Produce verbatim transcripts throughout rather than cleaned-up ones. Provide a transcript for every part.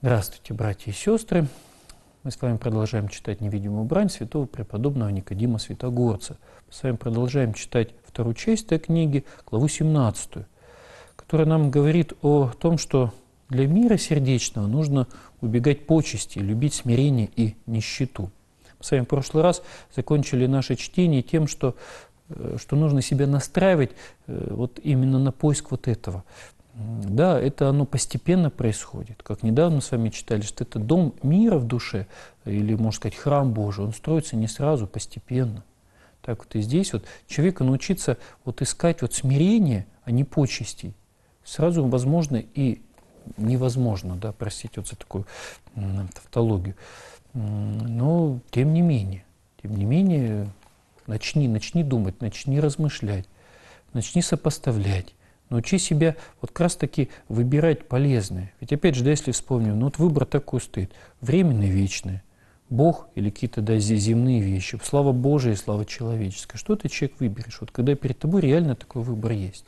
Здравствуйте, братья и сестры! Мы с вами продолжаем читать «Невидимую брань» святого преподобного Никодима Святогорца. Мы с вами продолжаем читать вторую часть этой книги, главу семнадцатую, которая нам говорит о том, что для мира сердечного нужно убегать почести, любить смирение и нищету. Мы с вами в прошлый раз закончили наше чтение тем, что, что нужно себя настраивать вот именно на поиск вот этого. Да, это оно постепенно происходит. Как недавно мы с вами читали, что это дом мира в душе, или, можно сказать, храм Божий, он строится не сразу, постепенно. Так вот и здесь вот человеку научиться вот искать вот смирение, а не почестей. Сразу возможно и невозможно, да, простите вот за такую тавтологию. Но тем не менее, тем не менее, начни, начни думать, начни размышлять, начни сопоставлять. Научи себя вот как раз таки выбирать полезное. Ведь опять же, да, если вспомним, ну вот выбор такой стоит. Временное, вечное. Бог или какие-то да, земные вещи. Слава Божия и слава человеческая. Что ты, человек, выберешь? Вот когда перед тобой реально такой выбор есть.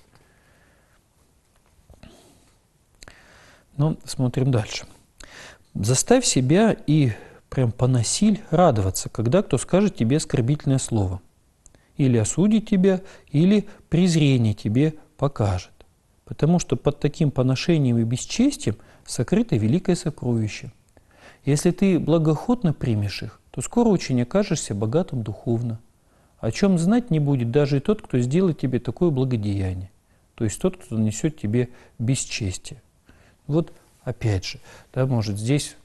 Но смотрим дальше. Заставь себя и прям понасиль радоваться, когда кто скажет тебе оскорбительное слово. Или осудит тебя, или презрение тебе покажет. Потому что под таким поношением и бесчестием сокрыто великое сокровище. Если ты благоохотно примешь их, то скоро очень окажешься богатым духовно. О чем знать не будет даже и тот, кто сделает тебе такое благодеяние. То есть тот, кто нанесет тебе бесчестие. Вот опять же, да, может здесь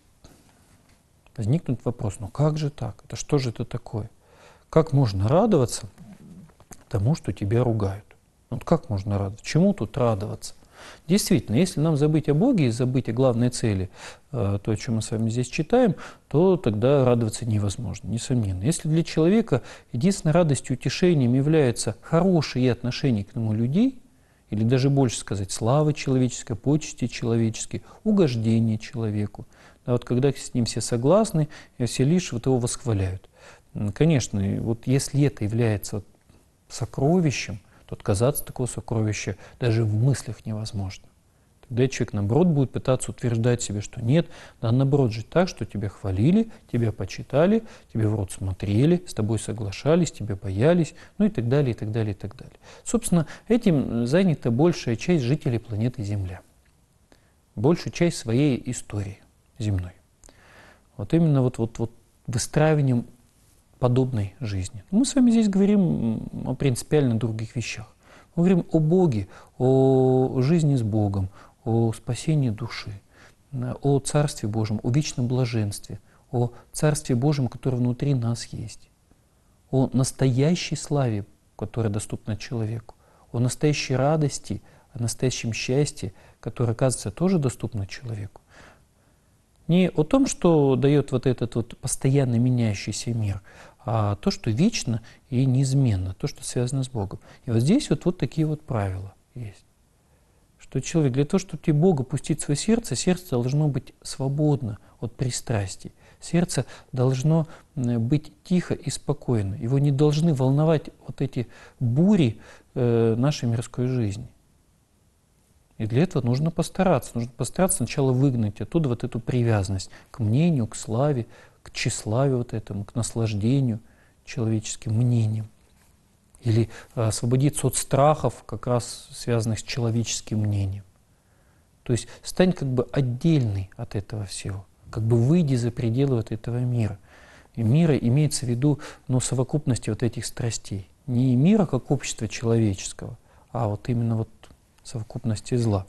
возникнет вопрос, ну как же так? Это что же это такое? Как можно радоваться тому, что тебя ругают? Вот как можно радоваться? Чему тут радоваться? Действительно, если нам забыть о Боге и забыть о главной цели, то, о чем мы с вами здесь читаем, то тогда радоваться невозможно, несомненно. Если для человека единственной радостью и утешением являются хорошие отношения к нему людей, или даже больше сказать, слава человеческая, почести человеческие, угождение человеку, да, вот когда с ним все согласны, и все лишь вот его восхваляют. Конечно, вот если это является сокровищем, то отказаться от такого сокровища даже в мыслях невозможно. Тогда человек, наоборот, будет пытаться утверждать себе, что нет, надо, наоборот, жить так, что тебя хвалили, тебя почитали, тебе в рот смотрели, с тобой соглашались, тебя боялись, ну и так далее, и так далее, и так далее. Собственно, этим занята большая часть жителей планеты Земля. Большую часть своей истории земной. Вот именно вот, вот, вот выстраиванием подобной жизни. Мы с вами здесь говорим о принципиально других вещах. Мы говорим о Боге, о жизни с Богом, о спасении души, о Царстве Божьем, о вечном блаженстве, о Царстве Божьем, которое внутри нас есть, о настоящей славе, которая доступна человеку, о настоящей радости, о настоящем счастье, которое, оказывается, тоже доступно человеку. Не о том, что дает вот этот вот постоянно меняющийся мир, а то, что вечно и неизменно, то, что связано с Богом. И вот здесь вот, вот такие вот правила есть. Что человек, для того, чтобы тебе Бога пустить в свое сердце, сердце должно быть свободно от пристрастий. Сердце должно быть тихо и спокойно. Его не должны волновать вот эти бури э, нашей мирской жизни. И для этого нужно постараться. Нужно постараться сначала выгнать оттуда вот эту привязанность к мнению, к славе, к тщеславию вот этому, к наслаждению человеческим мнением. Или освободиться от страхов, как раз связанных с человеческим мнением. То есть стань как бы отдельный от этого всего, как бы выйди за пределы вот этого мира. И мира имеется в виду, ну, совокупности вот этих страстей. Не мира как общества человеческого, а вот именно вот совокупности зла.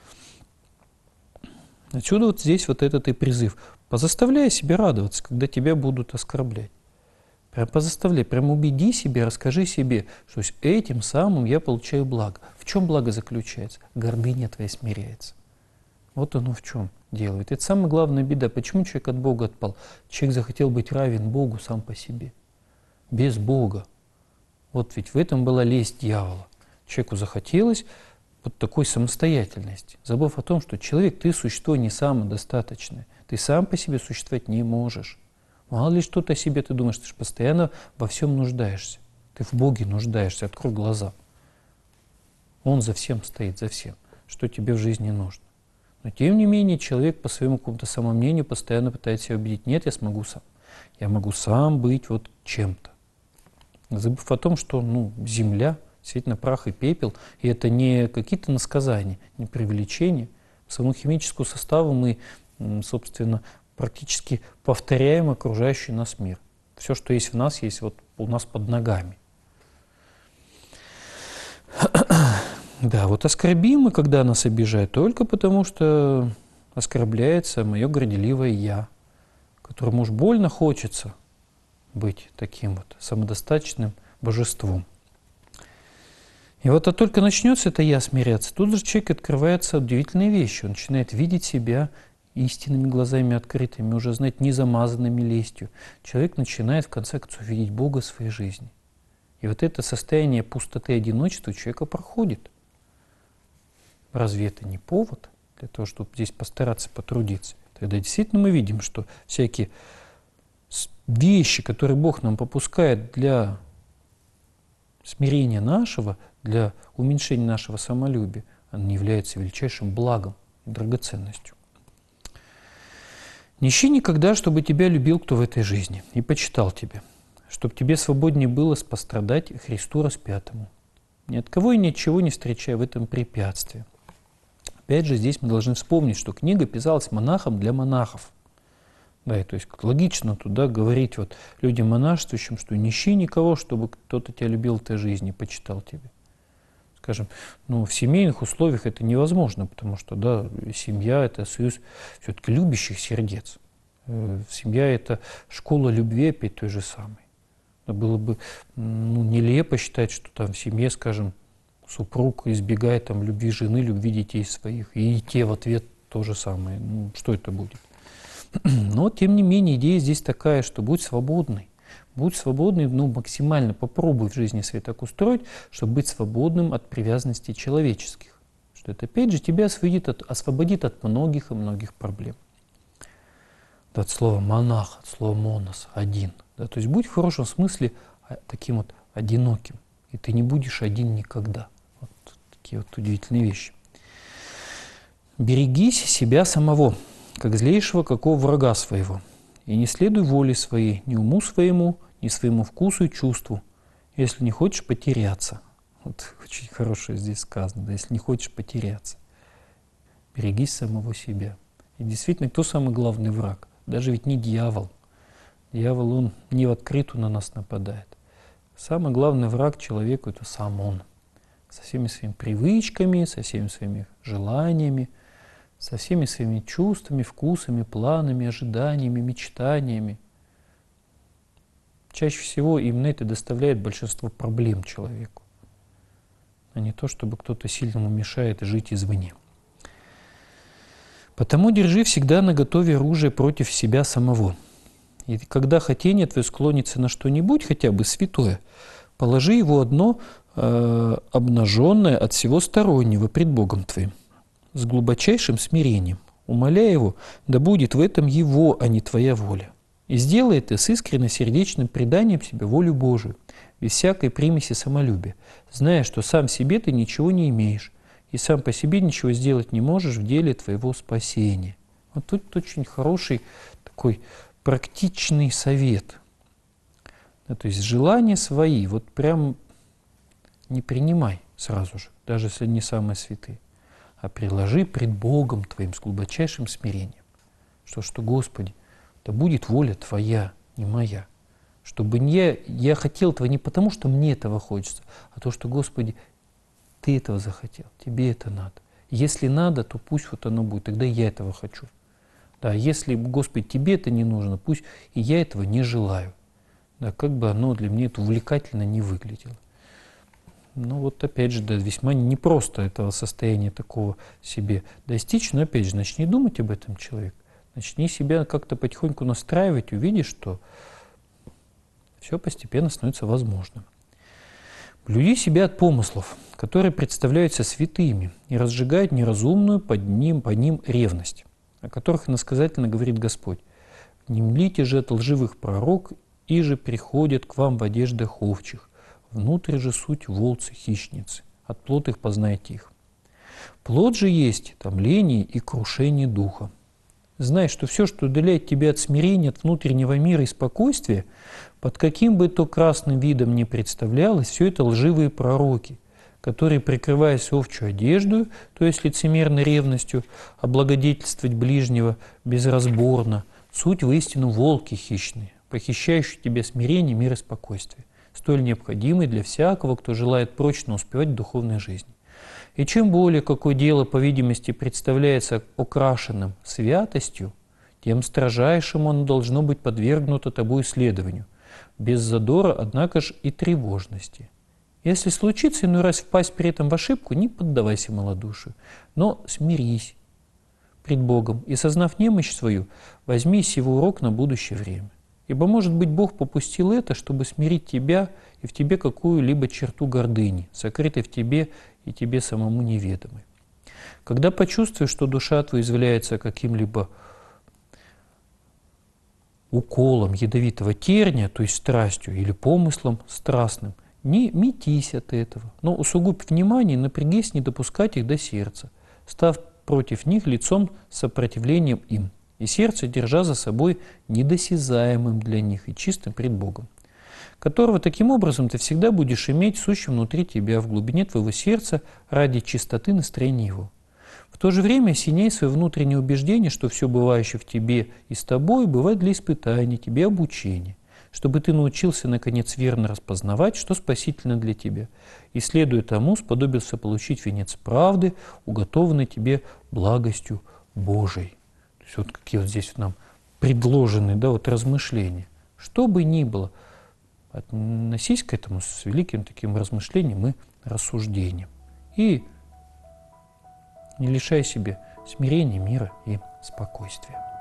Отсюда вот здесь вот этот и призыв. Позаставляй себя радоваться, когда тебя будут оскорблять. Прям позаставляй, прям убеди себя, расскажи себе, что этим самым я получаю благо. В чем благо заключается? Гордыня твоя смиряется. Вот оно в чем делает. Это самая главная беда. Почему человек от Бога отпал? Человек захотел быть равен Богу сам по себе. Без Бога. Вот ведь в этом была лесть дьявола. Человеку захотелось вот такой самостоятельности, забыв о том, что человек, ты существо не самодостаточное, ты сам по себе существовать не можешь. Мало ли что-то о себе ты думаешь, ты же постоянно во всем нуждаешься, ты в Боге нуждаешься, открой глаза. Он за всем стоит, за всем, что тебе в жизни нужно. Но Но тем не менее человек по своему какому-то самомнению постоянно пытается себя убедить: нет, я смогу сам. Я могу сам быть вот чем-то. Забыв о том, что ну, земля, действительно прах и пепел, и это не какие-то насказания, не преувеличения. По своему химическому составу мы, собственно, практически повторяем окружающий нас мир. Все, что есть в нас, есть вот у нас под ногами. Да, вот оскорбим мы, когда нас обижают, только потому, что оскорбляется мое горделивое «я», которому уж больно хочется быть таким вот самодостаточным божеством. И вот а только начнется это «я» смиряться, тут же человек открывается удивительные вещи. Он начинает видеть себя истинными глазами открытыми, уже, знаете, не замазанными лестью. Человек начинает, в конце концов, видеть Бога в своей жизни. И вот это состояние пустоты и одиночества у человека проходит. Разве это не повод для того, чтобы здесь постараться потрудиться? Тогда действительно мы видим, что всякие вещи, которые Бог нам попускает для смирения нашего, для уменьшения нашего самолюбия, они являются величайшим благом и драгоценностью. Не ищи никогда, чтобы тебя любил кто в этой жизни и почитал тебя, чтобы тебе свободнее было пострадать Христу распятому. Ни от кого и ни от чего не встречая в этом препятствия. Опять же, здесь мы должны вспомнить, что книга писалась монахом для монахов. Да, и то есть логично туда говорить вот людям монашествующим, что не ищи никого, чтобы кто-то тебя любил в этой жизни и почитал тебя. Скажем, ну, в семейных условиях это невозможно, потому что да, семья – это союз все-таки любящих сердец. Семья – это школа любви опять той же самой. Было бы ну, нелепо считать, что там в семье, скажем, супруг избегает там, любви жены, любви детей своих, и те в ответ то же самое. Ну, что это будет? Но, тем не менее, идея здесь такая, что будь свободный. Будь свободный, ну, максимально попробуй в жизни своей так устроить, чтобы быть свободным от привязанностей человеческих. Что это, опять же, тебя освободит от, освободит от многих и многих проблем. Да, от слова монах, от слова монос, один. Да, то есть будь в хорошем смысле таким вот одиноким. И ты не будешь один никогда. Вот такие вот удивительные вещи. Берегись себя самого, как злейшего, какого врага своего. И не следуй воле своей, ни уму своему, ни своему вкусу и чувству, если не хочешь потеряться. Вот очень хорошее здесь сказано, да, если не хочешь потеряться. Берегись самого себя. И действительно, кто самый главный враг? Даже ведь не дьявол. Дьявол, он не в открытую на нас нападает. Самый главный враг человеку – это сам он. Со всеми своими привычками, со всеми своими желаниями, со всеми своими чувствами, вкусами, планами, ожиданиями, мечтаниями. Чаще всего именно это доставляет большинство проблем человеку, а не то, чтобы кто-то сильно ему мешает жить извне. Потому держи всегда наготове оружие против себя самого. И когда хотение твое склонится на что-нибудь, хотя бы святое, положи его одно э, обнаженное от всего стороннего пред Богом твоим, с глубочайшим смирением, умоляя его, да будет в этом его, а не твоя воля. И сделай это с искренне сердечным преданием себе волю Божию, без всякой примеси самолюбия, зная, что сам себе ты ничего не имеешь, и сам по себе ничего сделать не можешь в деле твоего спасения. Вот тут очень хороший такой практичный совет. Да, то есть желания свои вот прям не принимай сразу же, даже если не самые святые, а приложи пред Богом твоим с глубочайшим смирением. Что, что Господи, да будет воля Твоя, не моя. Чтобы не я, я хотел этого не потому, что мне этого хочется, а то, что, Господи, Ты этого захотел, Тебе это надо. Если надо, то пусть вот оно будет, тогда я этого хочу. Да, если, Господи, Тебе это не нужно, пусть и я этого не желаю. Да, как бы оно для меня это увлекательно не выглядело. Ну вот опять же, да, весьма непросто этого состояния такого себе достичь, но опять же, начни думать об этом, человек. Начни себя как-то потихоньку настраивать, увидишь, что все постепенно становится возможным. Блюди себя от помыслов, которые представляются святыми и разжигают неразумную под ним, по ним ревность, о которых иносказательно говорит Господь. «Не млите же от лживых пророк, и же приходят к вам в одеждах овчих, внутрь же суть волцы-хищницы, от плот их познайте их». Плод же есть томление и крушение духа. Знай, что все, что удаляет тебя от смирения, от внутреннего мира и спокойствия, под каким бы то красным видом ни представлялось, все это лживые пророки, которые, прикрываясь овчью одеждою, то есть лицемерной ревностью, облагодетельствовать ближнего безразборно, суть воистину волки хищные, похищающие тебя смирение, мир и спокойствие, столь необходимый для всякого, кто желает прочно успевать в духовной жизни. И чем более какое дело, по видимости, представляется украшенным святостью, тем строжайшему оно должно быть подвергнуто тобой исследованию, без задора, однако ж и тревожности. Если случится иной раз впасть при этом в ошибку, не поддавайся малодушию, но смирись пред Богом и, сознав немощь свою, возьми сего урок на будущее время. Ибо, может быть, Бог попустил это, чтобы смирить тебя и в тебе какую-либо черту гордыни, сокрытой в тебе и тебе самому неведомой. Когда почувствуешь, что душа твоя извляется каким-либо уколом ядовитого терния, то есть страстью или помыслом страстным, не метись от этого, но усугубь внимание и напрягись не допускать их до сердца, став против них лицом с сопротивлением им, и сердце держа за собой недосязаемым для них и чистым пред Богом, которого таким образом ты всегда будешь иметь сущим внутри тебя, в глубине твоего сердца, ради чистоты настроения его. В то же время осеняй свое внутреннее убеждение, что все бывающее в тебе и с тобой бывает для испытания, тебе обучения, чтобы ты научился, наконец, верно распознавать, что спасительно для тебя, и, следуя тому, сподобился получить венец правды, уготованный тебе благостью Божией. То есть вот какие вот здесь вот нам предложены, да, вот размышления. Что бы ни было, относись к этому с великим таким размышлением и рассуждением. И не лишай себя смирения, мира и спокойствия.